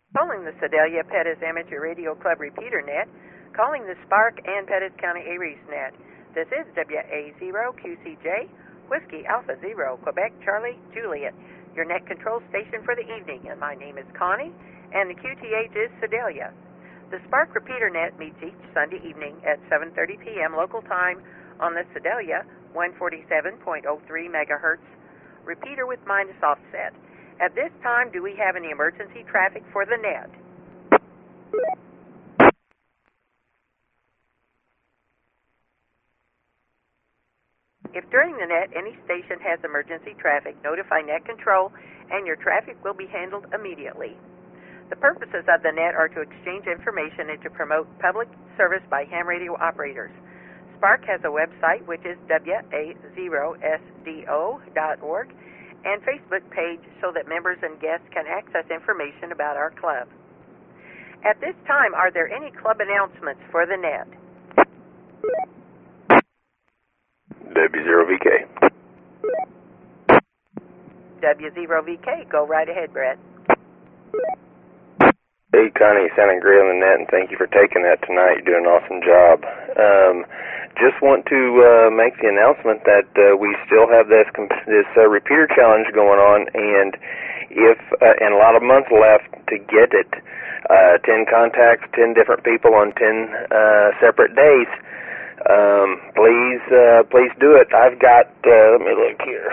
Calling the Sedalia Pettis Amateur Radio Club repeater net. Calling the Spark and Pettis County ARES net. This is WA0QCJ, Whiskey Alpha Zero, Quebec Charlie Juliet, your net control station for the evening. And my name is Connie, and the QTH is Sedalia. The Spark repeater net meets each Sunday evening at 7:30 p.m. local time on the Sedalia 147.03 megahertz repeater with minus offset. At this time, do we have any emergency traffic for the net? If during the net any station has emergency traffic, notify net control and your traffic will be handled immediately. The purposes of the net are to exchange information and to promote public service by ham radio operators. Spark has a website which is wa0sdo.org and Facebook page so that members and guests can access information about our club. At this time, are there any club announcements for the net? W0VK. W0VK, go right ahead, Brett. Hey, Connie, Santa Gray on the net, and thank you for taking that tonight. You're doing an awesome job. Just want to make the announcement that we still have this repeater challenge going on, and and a lot of months left to get it. 10 contacts, 10 different people on 10 separate days. Please do it. I've got, let me look here.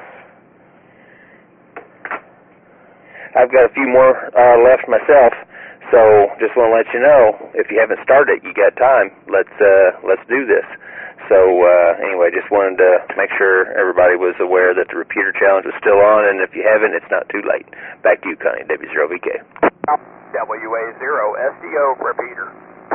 I've got a few more left myself, so just want to let you know, if you haven't started, you got time. Let's do this. So anyway, just wanted to make sure everybody was aware that the repeater challenge is still on, and if you haven't, it's not too late. Back to you, Connie, W0VK. WA0SDO repeater.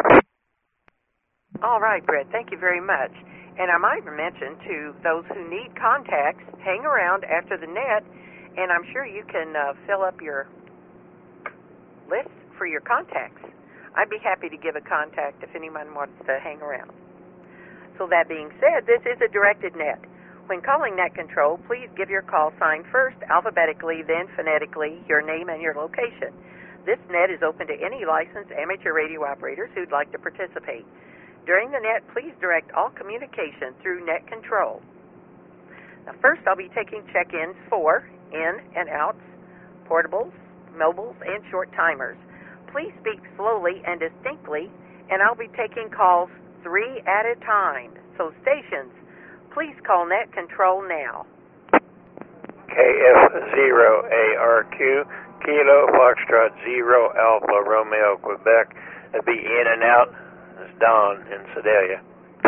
All right, Brett, thank you very much. And I might mention to those who need contacts, hang around after the net, and I'm sure you can fill up your list for your contacts. I'd be happy to give a contact if anyone wants to hang around. So that being said, this is a directed net. When calling net control, please give your call sign first alphabetically, then phonetically, your name and your location. This net is open to any licensed amateur radio operators who'd like to participate. During the net, please direct all communication through net control. Now, first, I'll be taking check-ins for in and outs, portables, mobiles, and short timers. Please speak slowly and distinctly, and I'll be taking calls 3 at a time. So stations, please call net control now. KF0ARQ, Kilo Foxtrot 0 Alpha Romeo Quebec. That'd be in and out. It's Don in Sedalia.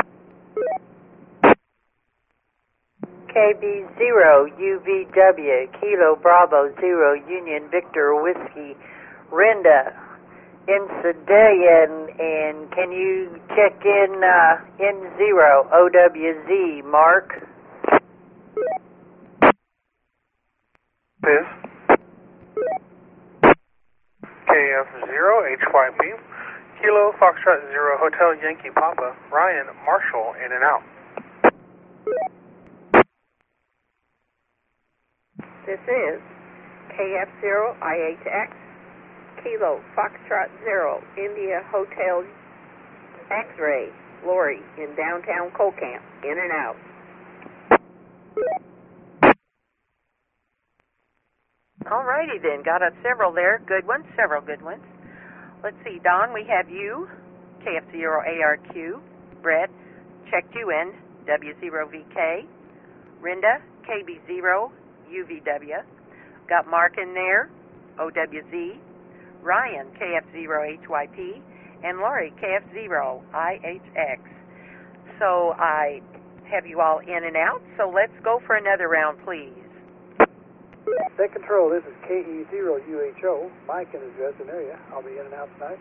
KB0UVW, Kilo Bravo 0 Union Victor Whiskey, Rinda in Sedalia, and can you check in N0 OWZ, Mark? This KF0HYP, Kilo Foxtrot 0 Hotel Yankee Papa, Ryan Marshall in and out. This is KF0IHX, Kilo Foxtrot 0 India Hotel X-Ray, Lori in downtown Colcamp, in and out. All righty then, got us several there. Good ones, several good ones. Let's see, Don, we have you, KF0ARQ, Brett, checked you in, W0VK, Rinda, KB0UVW, got Mark in there, OWZ, Ryan, KF0HYP, and Lori, KF0IHX. So I have you all in and out, so let's go for another round, please. Net control, this is KE0UHO, Mike in the Dresden area. I'll be in and out tonight.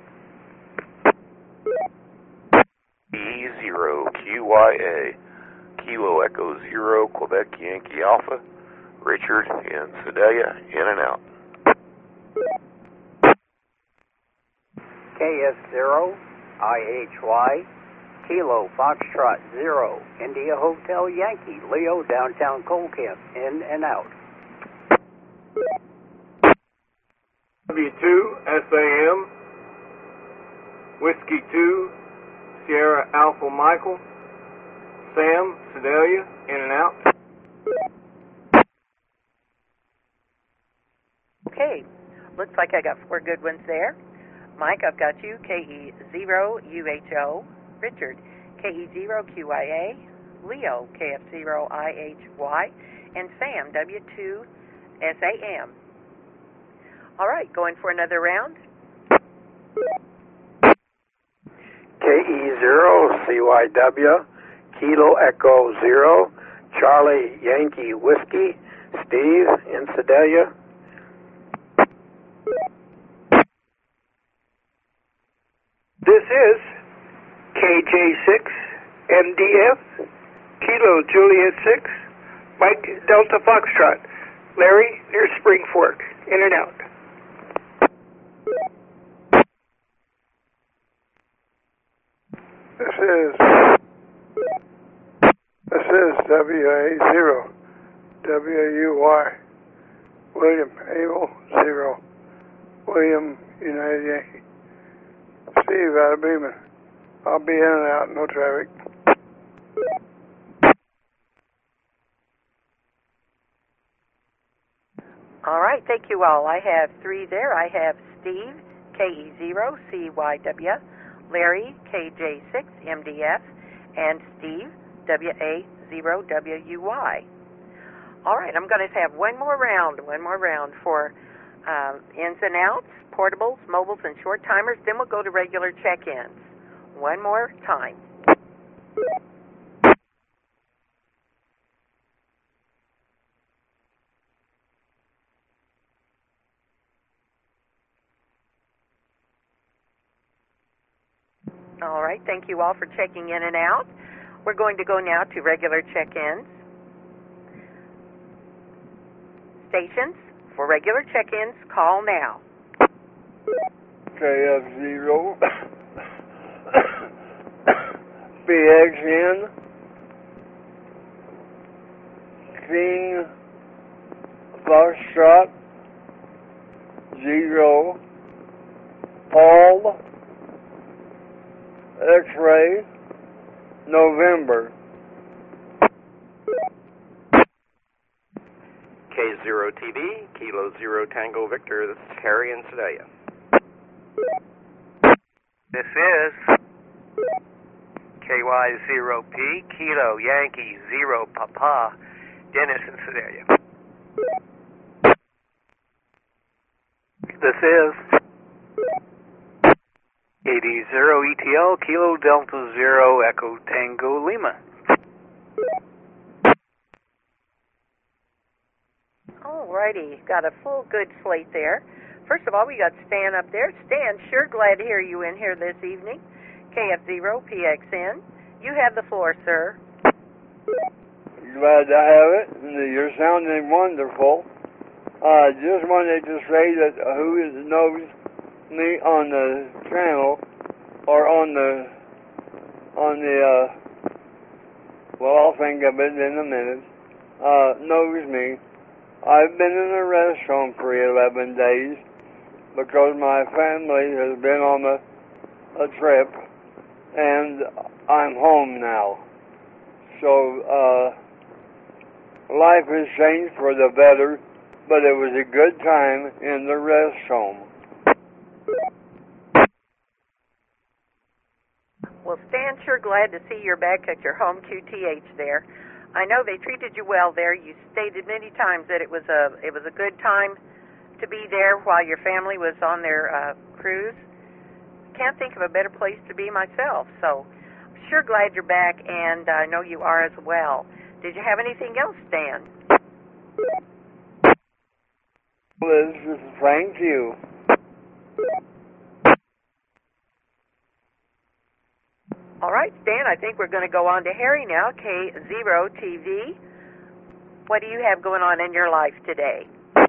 E0QYA, Kilo Echo 0 Quebec Yankee Alpha, Richard in Sedalia, in and out. KS0IHY, Kilo Foxtrot 0 India Hotel Yankee, Leo, downtown Colcamp, in and out. W2 SAM, Whiskey 2, Sierra Alpha Michael, Sam, Sedalia, in and out. Okay, looks like I got 4 good ones there. Mike, I've got you, KE0UHO, Richard, KE0QIA, Leo, KF0IHY, and Sam, W2SAM. All right, going for another round. KE0CYW, Kilo Echo 0, Charlie Yankee Whiskey, Steve in Sedalia. This is KJ6 MDF, Kilo Juliet 6, Mike Delta Foxtrot, Larry near Spring Fork, in and out. This is WA0, WAUY, William Abel 0, William United Yankee. Steve out of Beeman. I'll be in and out, no traffic. All right, thank you all. I have 3 there. I have Steve, KE0CYW, Larry, KJ6MDF, and Steve, WA0WUY. All right, I'm going to have one more round for ins and outs, portables, mobiles, and short timers. Then we'll go to regular check-ins. One more time. All right, thank you all for checking in and out. We're going to go now to regular check-ins. Stations, for regular check-ins, call now. KF0, BXN, King Foxtrot, 0, Paul, X-Ray, November. K0TV, Kilo 0 Tango Victor, this is Harry in Sedalia. This is KY0P, Kilo Yankee 0 Papa, Dennis in Sedalia. This is AD0 ETL, Kilo Delta 0 Echo Tango Lima. Alrighty, got a full good slate there. First of all, we got Stan up there. Stan, sure glad to hear you in here this evening. KF0PXN, you have the floor, sir. Glad to have it. You're sounding wonderful. Just wanted to say that who knows me on the channel or on the well, I'll think of it in a minute, knows me. I've been in a rest home for 11 days because my family has been on a trip and I'm home now. So life has changed for the better, but it was a good time in the rest home. Well, Stan, sure glad to see you're back at your home QTH there. I know they treated you well there. You stated many times that it was a good time to be there while your family was on their cruise. Can't think of a better place to be myself. So I'm sure glad you're back, and I know you are as well. Did you have anything else, Stan? Liz, thank you. All right, Stan, I think we're going to go on to Harry now, K0TV. What do you have going on in your life today?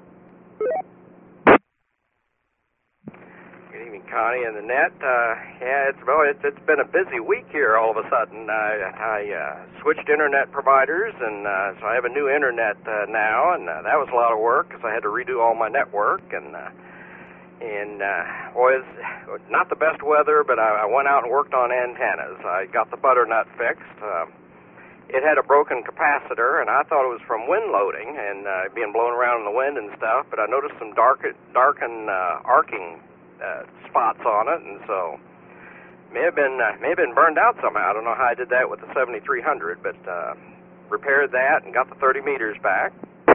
Good evening, Connie and the net. Yeah, it's been a busy week here all of a sudden. I switched internet providers, and so I have a new internet now, and that was a lot of work because I had to redo all my network. And And was not the best weather, but I went out and worked on antennas. I got the butternut fixed. It had a broken capacitor, and I thought it was from wind loading and being blown around in the wind and stuff. But I noticed some darkened arcing spots on it, and so may have been burned out somehow. I don't know how I did that with the 7300, but repaired that and got the 30 meters back.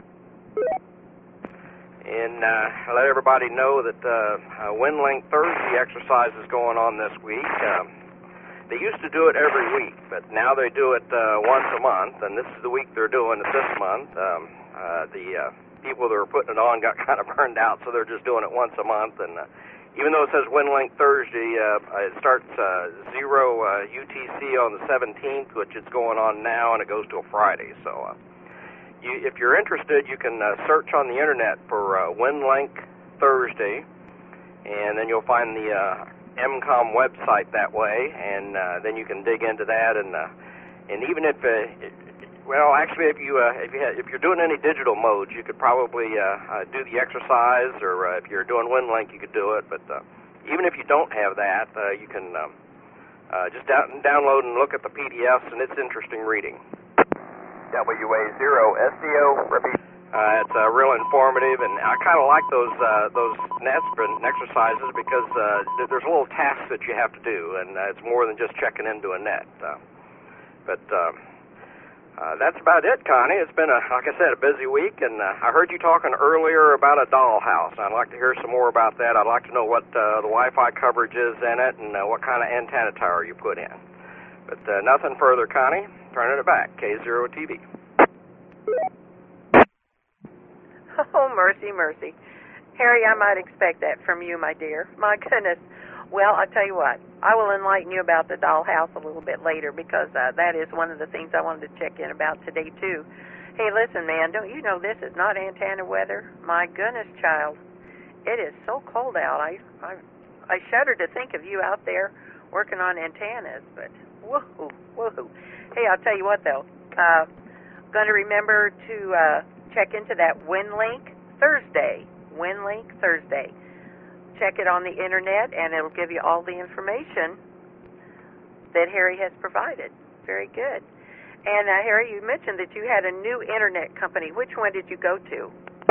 And I let everybody know that WinLink Thursday exercise is going on this week. They used to do it every week, but now they do it once a month, and this is the week they're doing it this month. The people that were putting it on got kind of burned out, so they're just doing it once a month. And even though it says WinLink Thursday, it starts 0 UTC on the 17th, which is going on now, and it goes till Friday. So if you're interested, you can search on the internet for WinLink Thursday, and then you'll find the MCOM website that way, and then you can dig into that. And even if, well, actually, if you're doing any digital modes, you could probably do the exercise, or if you're doing WinLink, you could do it. But even if you don't have that, you can just download and look at the PDFs, and it's interesting reading. WA0SDO, repeat. It's real informative, and I kind of like those nets and exercises because there's little tasks that you have to do, and it's more than just checking into a net. But that's about it, Connie. It's been, like I said, a busy week, and I heard you talking earlier about a dollhouse. I'd like to hear some more about that. I'd like to know what the Wi-Fi coverage is in it and what kind of antenna tower you put in. But nothing further, Connie. Turning it back, K0TV. Oh, mercy, mercy. Harry, I might expect that from you, my dear. My goodness. Well, I tell you what, I will enlighten you about the dollhouse a little bit later, because that is one of the things I wanted to check in about today, too. Hey, listen, man, don't you know this is not antenna weather? My goodness, child. It is so cold out. I shudder to think of you out there working on antennas, but woohoo, woohoo. Hey, I'll tell you what, though. Going to remember to check into that WinLink Thursday. WinLink Thursday. Check it on the internet, and it'll give you all the information that Harry has provided. Very good. And Harry, you mentioned that you had a new internet company. Which one did you go to?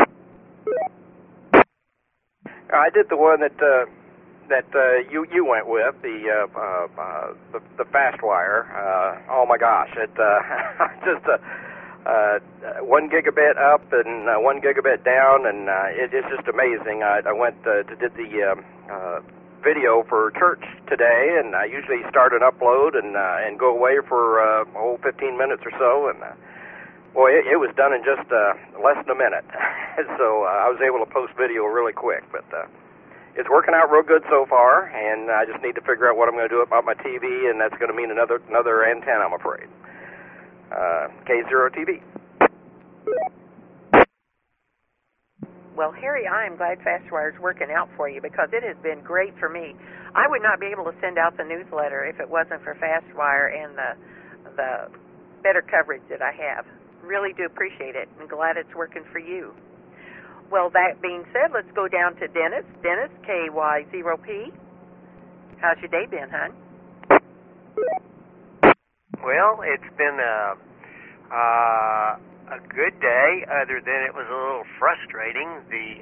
I did the one that you went with, the FastWire. Oh my gosh, it just 1 gigabit up and 1 gigabit down, and it's just amazing. I went did the video for church today, and I usually start an upload and go away for 15 minutes or so, and boy, it was done in just less than a minute. So I was able to post video really quick, but it's working out real good so far, and I just need to figure out what I'm going to do about my TV, and that's going to mean another antenna, I'm afraid. K0TV. Well, Harry, I am glad FastWire is working out for you, because it has been great for me. I would not be able to send out the newsletter if it wasn't for FastWire and the better coverage that I have. Really do appreciate it, and glad it's working for you. Well, that being said, let's go down to Dennis. Dennis, KY0P. How's your day been, hon? Well, it's been a good day, other than it was a little frustrating. The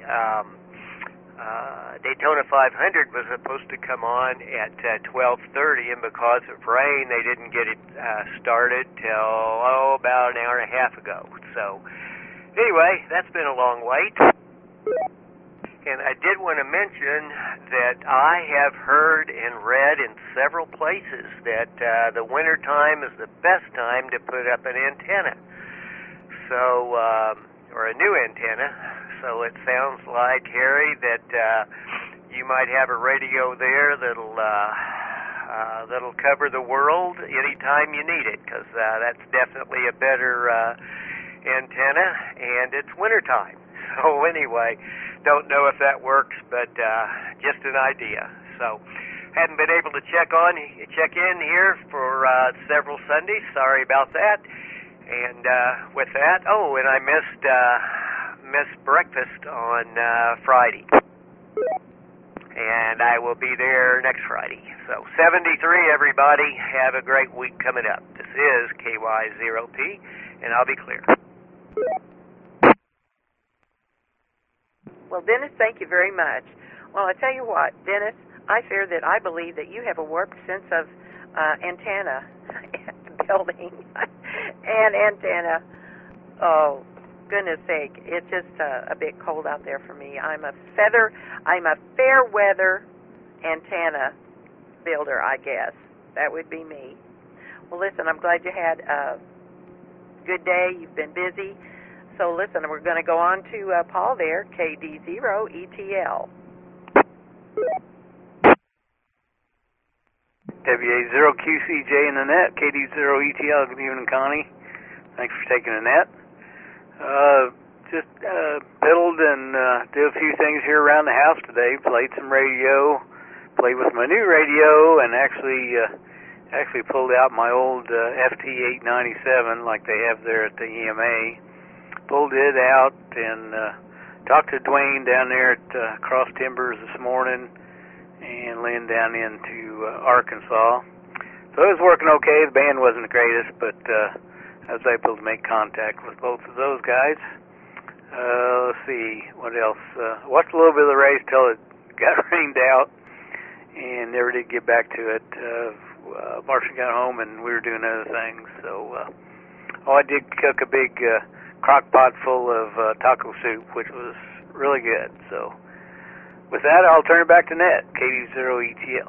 Daytona 500 was supposed to come on at 12:30, and because of rain, they didn't get it started till about an hour and a half ago. So, anyway, that's been a long wait. And I did want to mention that I have heard and read in several places that the winter time is the best time to put up an antenna. So, or a new antenna. So it sounds like, Harry, that you might have a radio there that'll cover the world anytime you need it, because that's definitely a better antenna, and it's wintertime. So anyway, don't know if that works, but just an idea. So hadn't been able to check in here for several Sundays. Sorry about that. And with that, and I missed breakfast on Friday. and I will be there next Friday. So 73, everybody. Have a great week coming up. This is KY0P, and I'll be clear. Well, Dennis, thank you very much. Well, I tell you what, Dennis, I fear that I believe that you have a warped sense of antenna building and antenna. Oh, goodness sake, it's just a bit cold out there for me. I'm a fair weather antenna builder, I guess. That would be me. Well, listen, I'm glad you had a good day. You've been busy. So listen, we're going to go on to Paul there, KD0ETL. WA0QCJ in the net, KD0ETL. Good evening, Connie. Thanks for taking the net. Just fiddled and did a few things here around the house today. Played some radio, played with my new radio, and actually pulled out my old FT897 like they have there at the EMA. Pulled it out and talked to Dwayne down there at Cross Timbers this morning and Lynn down into Arkansas. So it was working okay. The band wasn't the greatest, but I was able to make contact with both of those guys. Let's see, what else? Watched a little bit of the race till it got rained out and never did get back to it. Marcia got home and we were doing other things. So, I did cook a big crock pot full of taco soup, which was really good. So, with that, I'll turn it back to Ned, KD0ETL.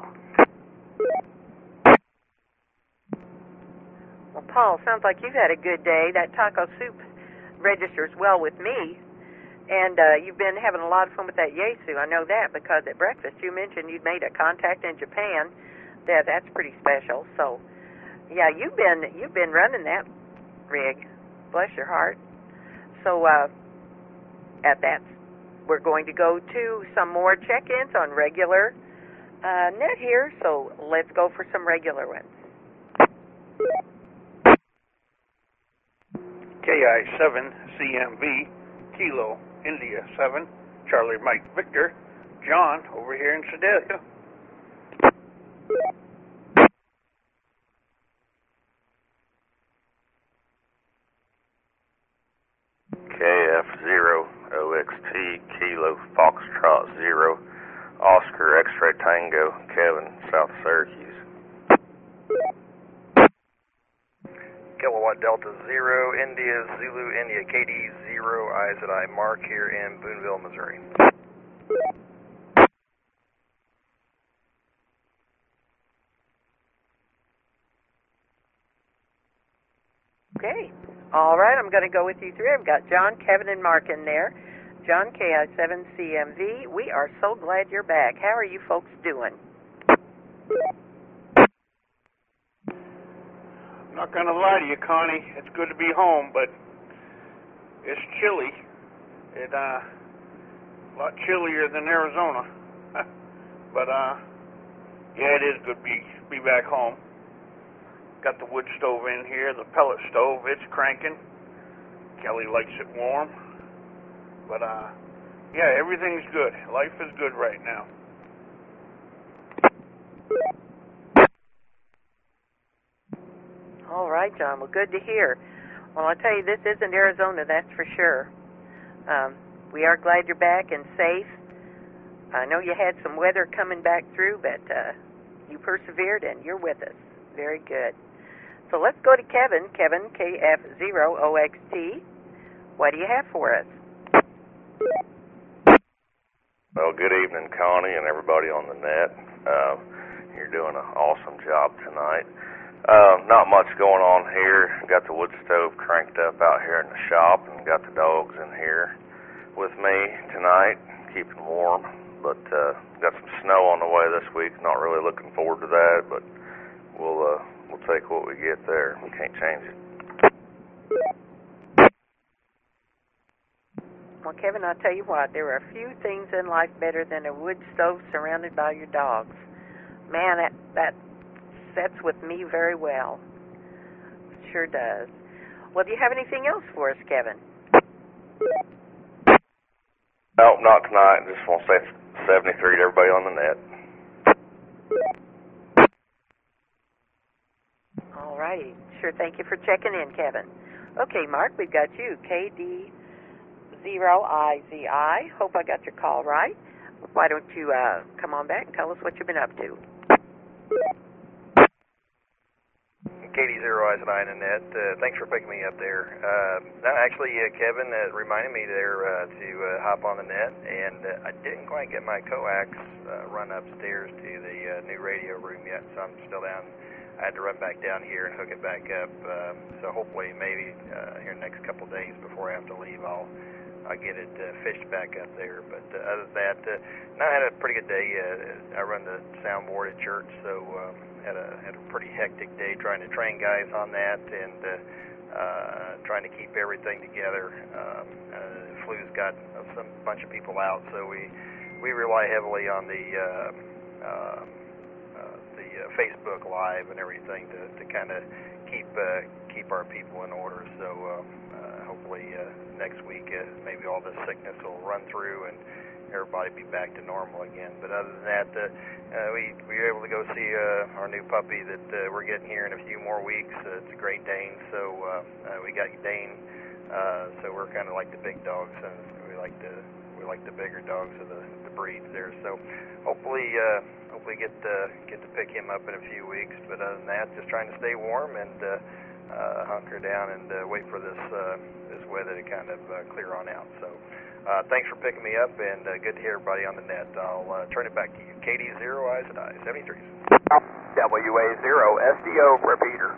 Well, Paul, sounds like you've had a good day. That taco soup registers well with me. And you've been having a lot of fun with that Yaesu. I know that because at breakfast you mentioned you'd made a contact in Japan. That's pretty special. So, yeah, you've been running that rig. Bless your heart. So, at that, we're going to go to some more check-ins on regular net here. So let's go for some regular ones. KI7CMV, Kilo, India 7, Charlie Mike Victor, John over here in Sedalia. KF0OXT, Kilo, Foxtrot 0, Oscar, X-Ray Tango, Kevin, South Syracuse. Kilowatt Delta 0, India, Zulu, India, KD 0, IZI, Mark here in Boonville, Missouri. Okay. All right, I'm going to go with you three. I've got John, Kevin, and Mark in there. John, KI7CMV, we are so glad you're back. How are you folks doing? Not going to lie to you, Connie. It's good to be home, but it's chilly. It a lot chillier than Arizona. But yeah, it is good to be back home. Got the wood stove in here, the pellet stove. It's cranking. Kelly likes it warm. But yeah, everything's good. Life is good right now. All right, John. Well, good to hear. Well, I'll tell you, this isn't Arizona, that's for sure. We are glad you're back and safe. I know you had some weather coming back through, but you persevered and you're with us. Very good. So let's go to Kevin. Kevin, KF0OXT. What do you have for us? Well, good evening, Connie, and everybody on the net. You're doing an awesome job tonight. Not much going on here. Got the wood stove cranked up out here in the shop and got the dogs in here with me tonight, keeping warm. But got some snow on the way this week. Not really looking forward to that, but we'll take what we get there. We can't change it. Well, Kevin, I'll tell you what, there are a few things in life better than a wood stove surrounded by your dogs. Man, that sets with me very well. It sure does. Well, do you have anything else for us, Kevin? No, not tonight. Just want to say 73 to everybody on the net. Sure, thank you for checking in, Kevin. Okay, Mark, we've got you, KD0IZI. Hope I got your call right. Why don't you come on back and tell us what you've been up to? KD0IZI and Annette, thanks for picking me up there. Kevin reminded me there to hop on the net, and I didn't quite get my coax run upstairs to the new radio room yet, so I'm still down. I had to run back down here and hook it back up. So hopefully, maybe here in the next couple of days before I have to leave, I'll get it fished back up there. But other than that, I had a pretty good day. I run the soundboard at church, so had a pretty hectic day trying to train guys on that and trying to keep everything together. Flu's got some bunch of people out, so we rely heavily on the Facebook Live and everything to kind of keep our people in order. So hopefully next week maybe all the sickness will run through and everybody be back to normal again. But other than that, we were able to go see our new puppy that we're getting here in a few more weeks. It's a Great Dane, so we got Dane. So we're kind of like the big dogs, and we like the bigger dogs of the breeds there. So hopefully get to pick him up in a few weeks. But other than that, just trying to stay warm and hunker down and wait for this weather to kind of clear on out. So thanks for picking me up, and good to hear everybody on the net. I'll turn it back to you. KD0IZI 73. WA0SDO repeater.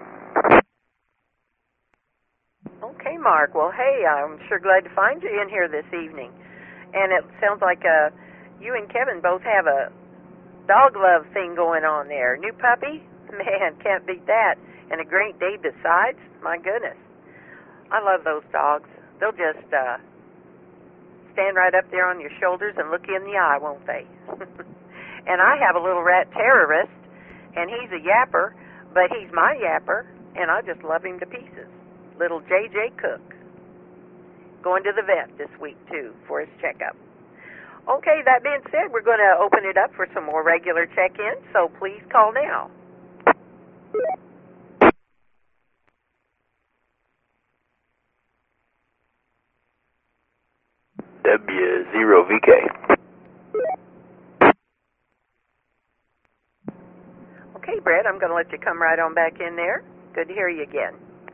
Okay, Mark. Well, hey, I'm sure glad to find you in here this evening. And it sounds like you and Kevin both have a dog love thing going on there. New puppy? Man, can't beat that. And a great day besides? My goodness. I love those dogs. They'll just stand right up there on your shoulders and look you in the eye, won't they? And I have a little rat terrorist, and he's a yapper, but he's my yapper, and I just love him to pieces. Little J.J. Cook. Going to the vet this week, too, for his checkup. Okay, that being said, we're going to open it up for some more regular check-ins, so please call now. W0VK. Okay, Brett, I'm going to let you come right on back in there. Good to hear you again.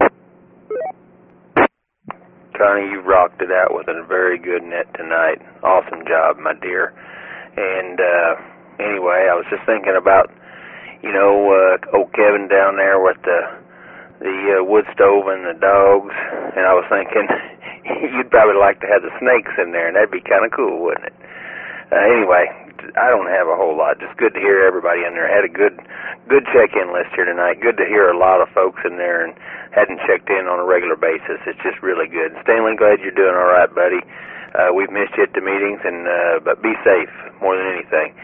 Connie, you rocked it out with a very good net tonight. Awesome job, my dear. And anyway, I was just thinking about, old Kevin down there with the wood stove and the dogs, and I was thinking you'd probably like to have the snakes in there, and that'd be kind of cool, wouldn't it? Anyway, I don't have a whole lot. Just good to hear everybody in there. Had a good check-in list here tonight. Good to hear a lot of folks in there and hadn't checked in on a regular basis. It's just really good. Stanley, glad you're doing all right, buddy. We've missed you at the meetings, but be safe more than anything.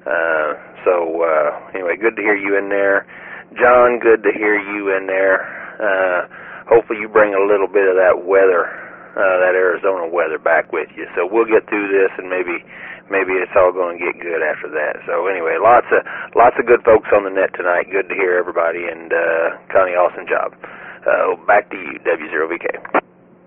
Anyway, good to hear you in there. John, good to hear you in there. Hopefully you bring a little bit of that weather, that Arizona weather back with you. So we'll get through this, and maybe it's all going to get good after that. So anyway, lots of good folks on the net tonight. Good to hear everybody, and Connie, awesome job. Back to you, W0VK.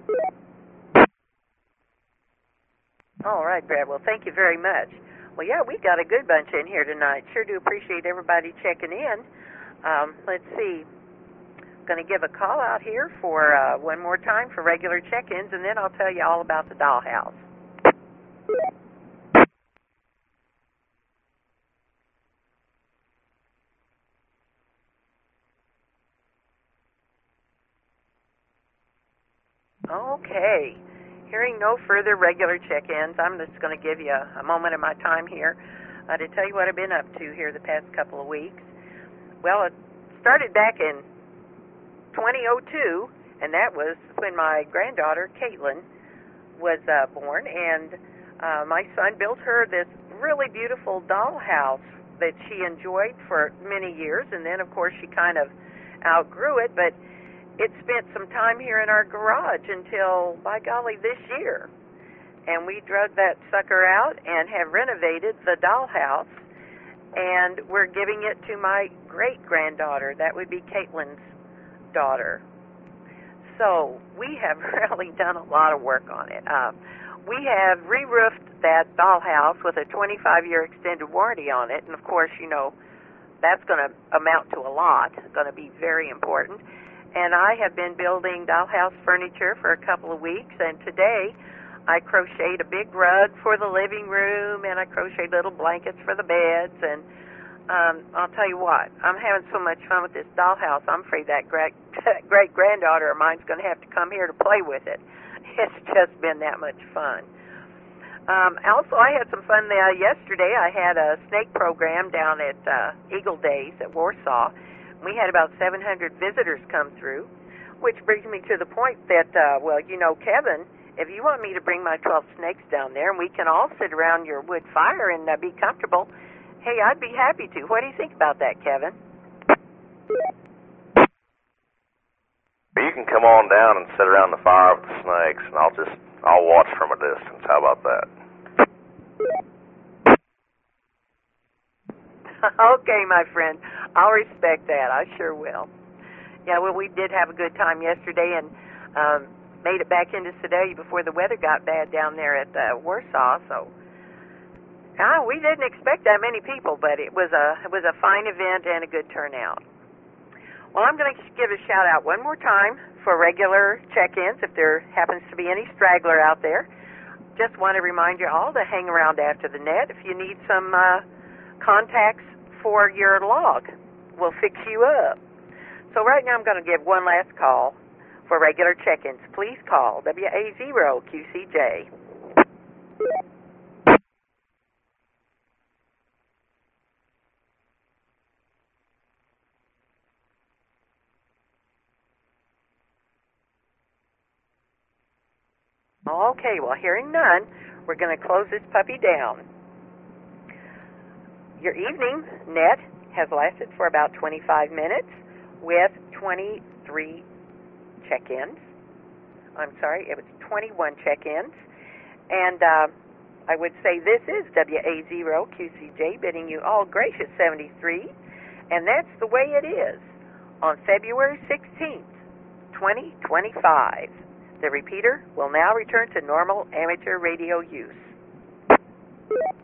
All right, Brad. Well, thank you very much. Well, yeah, we got a good bunch in here tonight. Sure do appreciate everybody checking in. Let's see. Going to give a call out here for one more time for regular check-ins, and then I'll tell you all about the dollhouse. Okay. Hearing no further regular check-ins, I'm just going to give you a moment of my time here to tell you what I've been up to here the past couple of weeks. Well, it started back in 2002, and that was when my granddaughter, Caitlin, was born, and my son built her this really beautiful dollhouse that she enjoyed for many years, and then, of course, she kind of outgrew it, but it spent some time here in our garage until, by golly, this year. And we drug that sucker out and have renovated the dollhouse, and we're giving it to my great-granddaughter. That would be Caitlin's granddaughter. So we have really done a lot of work on it. We have re-roofed that dollhouse with a 25-year extended warranty on it, and of course, you know, that's going to amount to a lot. It's going to be very important. And I have been building dollhouse furniture for a couple of weeks, and today I crocheted a big rug for the living room, and I crocheted little blankets for the beds, and I'll tell you what, I'm having so much fun with this dollhouse, I'm afraid that great-granddaughter of mine's going to have to come here to play with it. It's just been that much fun. Also, I had some fun yesterday. I had a snake program down at Eagle Days at Warsaw. We had about 700 visitors come through, which brings me to the point that, well, you know, Kevin, if you want me to bring my 12 snakes down there and we can all sit around your wood fire and be comfortable, hey, I'd be happy to. What do you think about that, Kevin? You can come on down and sit around the fire with the snakes, and I'll watch from a distance. How about that? Okay, my friend. I'll respect that. I sure will. Yeah, well, we did have a good time yesterday and made it back into Sedalia before the weather got bad down there at Warsaw. So, we didn't expect that many people, but it was a fine event and a good turnout. Well, I'm going to give a shout-out one more time for regular check-ins if there happens to be any straggler out there. Just want to remind you all to hang around after the net if you need some contacts for your log. We'll fix you up. So right now I'm going to give one last call for regular check-ins. Please call WA0QCJ. Okay, well, hearing none, we're going to close this puppy down. Your evening net has lasted for about 25 minutes with 23 check-ins. I'm sorry, it was 21 check-ins. And I would say this is WA0QCJ bidding you all gracious 73. And that's the way it is on February 16th, 2025. The repeater will now return to normal amateur radio use.